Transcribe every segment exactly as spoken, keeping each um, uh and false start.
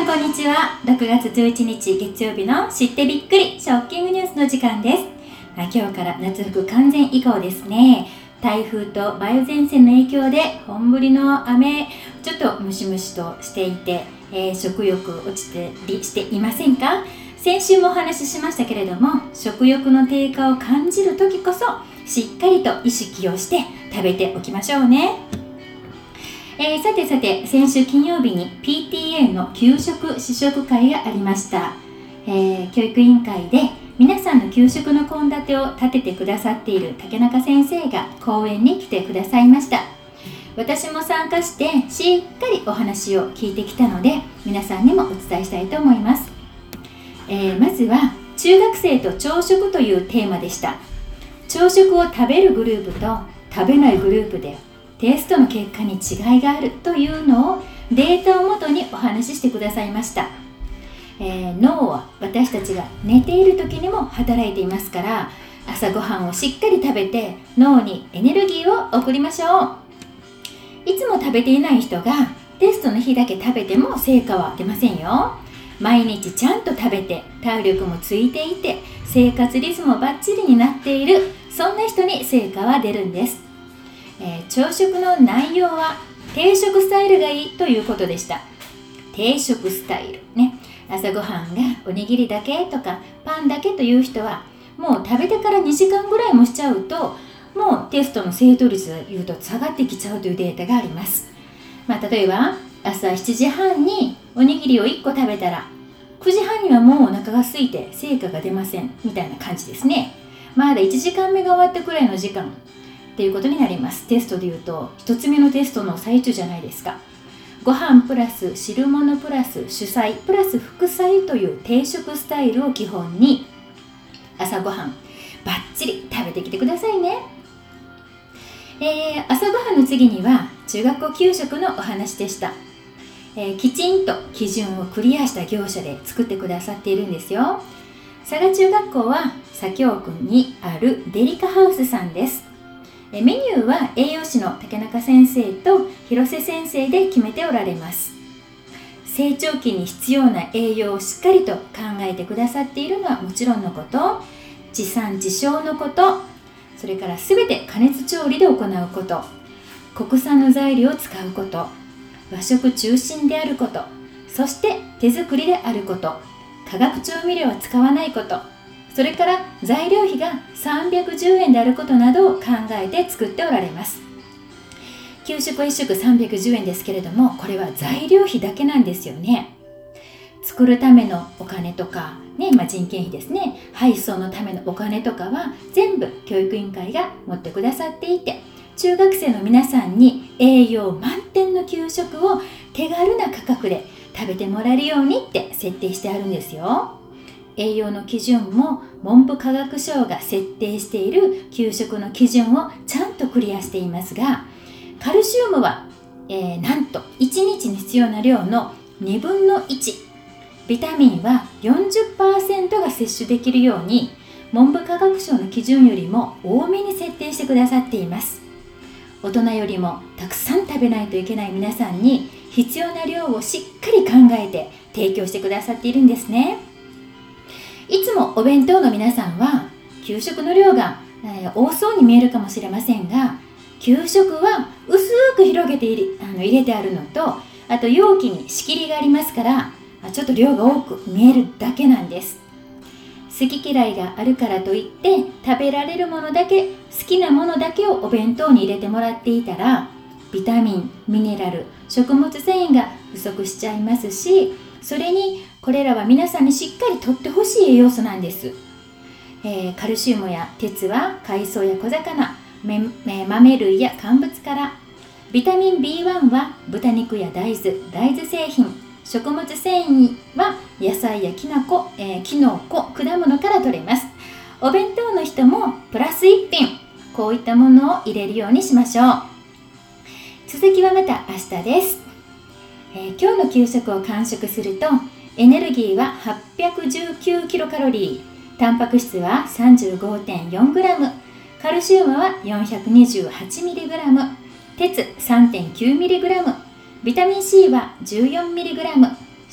んこんにちは。ろくがつじゅういちにち月曜日の知ってびっくりショッキングニュースの時間です。今日から夏服完全移行ですね。台風と梅雨前線の影響で本降りの雨、ちょっとムシムシとしていて、えー、食欲落ちてりしていませんか？先週もお話ししましたけれども、食欲の低下を感じる時こそしっかりと意識をして食べておきましょうね。えー、さてさて、先週金曜日に ピーティーエー の給食試食会がありました。えー、教育委員会で皆さんの給食の献立を立ててくださっている竹中先生が講演に来てくださいました。私も参加してしっかりお話を聞いてきたので、皆さんにもお伝えしたいと思います。えー、まずは中学生と朝食というテーマでした。朝食を食べるグループと食べないグループでテストの結果に違いがあるというのをデータをもとにお話ししてくださいました。えー、脳は私たちが寝ている時にも働いていますから、朝ごはんをしっかり食べて脳にエネルギーを送りましょう。いつも食べていない人がテストの日だけ食べても成果は出ませんよ。毎日ちゃんと食べて体力もついていて生活リズムもバッチリになっている、そんな人に成果は出るんです。えー、朝食の内容は定食スタイルがいいということでした。定食スタイルね、朝ごはんがおにぎりだけとかパンだけという人は、もう食べてからにじかんぐらいもしちゃうと、もうテストの正答率が言うと下がってきちゃうというデータがあります。まあ、例えば朝しちじはんにおにぎりをいっこ食べたらくじはんにはもうお腹が空いて成果が出ませんみたいな感じですね。まだいちじかんめが終わったくらいの時間っていうことになります。テストでいうとひとつめのテストの最中じゃないですか。ご飯プラス汁物プラス主菜プラス副菜という定食スタイルを基本に朝ごはんバッチリ食べてきてくださいね。えー、朝ごはんの次には中学校給食のお話でした。えー、きちんと基準をクリアした業者で作ってくださっているんですよ。佐賀中学校は左京区にあるデリカハウスさんです。メニューは栄養士の竹中先生と広瀬先生で決めておられます。成長期に必要な栄養をしっかりと考えてくださっているのはもちろんのこと、地産地消のこと、それから全て加熱調理で行うこと、国産の材料を使うこと、和食中心であること、そして手作りであること、化学調味料は使わないこと、それから材料費がさんびゃくじゅうえんであることなどを考えて作っておられます。給食はいっ食さんびゃくじゅうえんですけれども、これは材料費だけなんですよね。作るためのお金とか、ねまあ、人件費ですね、配送のためのお金とかは全部教育委員会が持ってくださっていて、中学生の皆さんに栄養満点の給食を手軽な価格で食べてもらえるようにって設定してあるんですよ。栄養の基準も文部科学省が設定している給食の基準をちゃんとクリアしていますが、カルシウムは、えー、なんといちにちに必要な量のにぶんのいち、ビタミンは よんじゅっパーセント が摂取できるように文部科学省の基準よりも多めに設定してくださっています。大人よりもたくさん食べないといけない皆さんに必要な量をしっかり考えて提供してくださっているんですね。いつもお弁当の皆さんは給食の量が、えー、多そうに見えるかもしれませんが、給食は薄く広げて入れ、あの入れてあるのと、あと容器に仕切りがありますから、ちょっと量が多く見えるだけなんです。好き嫌いがあるからといって食べられるものだけ、好きなものだけをお弁当に入れてもらっていたら、ビタミン、ミネラル、食物繊維が不足しちゃいますし、それにこれらは皆さんにしっかりとってほしい栄養素なんです。えー、カルシウムや鉄は海藻や小魚、めめ豆類や乾物から、ビタミン ビーワン は豚肉や大豆、大豆製品、食物繊維は野菜やきなこ、えー、きのこ、果物から取れます。お弁当の人もプラスいっ品、こういったものを入れるようにしましょう。続きはまた明日です。えー、今日の給食を完食するとエネルギーは はっぴゃくじゅうきゅうキロカロリー、タンパク質は さんじゅうごてんよんグラム、カルシウムは よんひゃくにじゅうはちミリグラム、鉄 さんてんきゅうミリグラム、ビタミン C は じゅうよんミリグラム、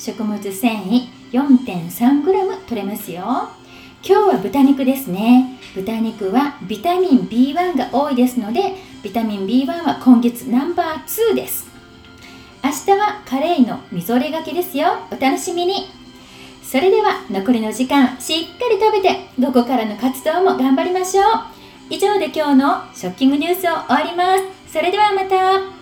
食物繊維 よんてんさんグラム 取れますよ。今日は豚肉ですね。豚肉はビタミン ビーワン が多いですので、ビタミン ビーワン は今月ナンバーツーです。明日はカレイのみぞれがけですよ。お楽しみに。それでは残りの時間しっかり食べて、午後からの活動も頑張りましょう。以上で今日のショッキングニュースを終わります。それではまた。